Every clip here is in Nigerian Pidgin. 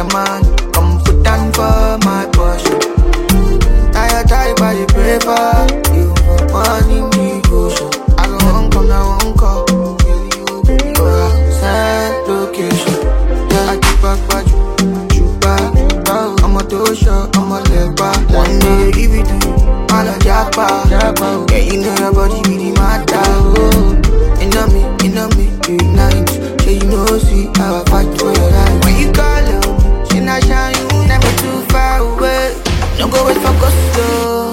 another man. Come put down for my portion. Now your type I dey pray for you for money devotion. I go home, come now, won't call. Send location. Yeah, I keep back, but you back. I'm a dosha, I'm a leg back. One day give it to you, all a japa. Yeah, you know your body really matter. You know me, you ignite. Yeah, you know, see how I fight for your life. When you call her, she not shine, you never too far away. Don't go wait for gusto.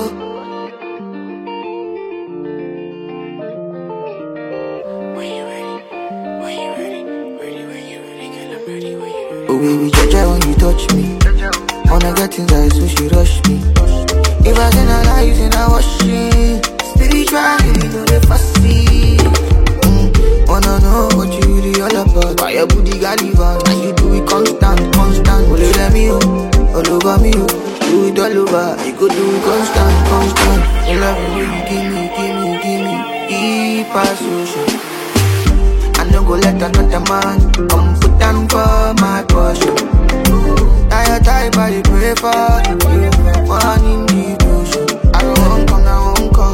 Oh baby, Jaja, when you touch me, wanna get inside, so she rush me. If I say I lie, you say I wash it. Spiritually, you know they fussy. Wanna know what you really all about. Why your booty got liver, and you do it constant. Only let me all over me, do it all over. You could do it constant. You love me when you give me, deep as ocean. I no go let another man come put down for my portion. Now your type I dey pray for you, one in devotion. I go home, come now, won't call.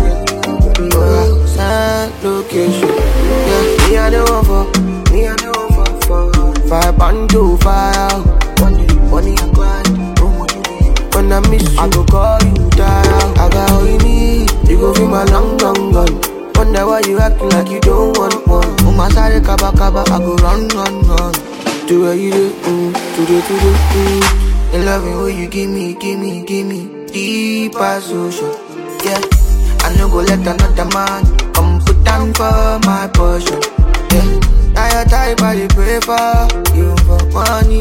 Send location. Yeah, me I the one for 5 fire. Money and grind, when I miss you, I go call you down. I got all you need, you go feel my long gun. Wonder why you acting like you don't want one. On my side, kaba, I go run. Do what you do, to do. And loving what you give me, deep as ocean. Yeah, I no go let another man come put down for my portion. Yeah, now your type I dey pray for you for money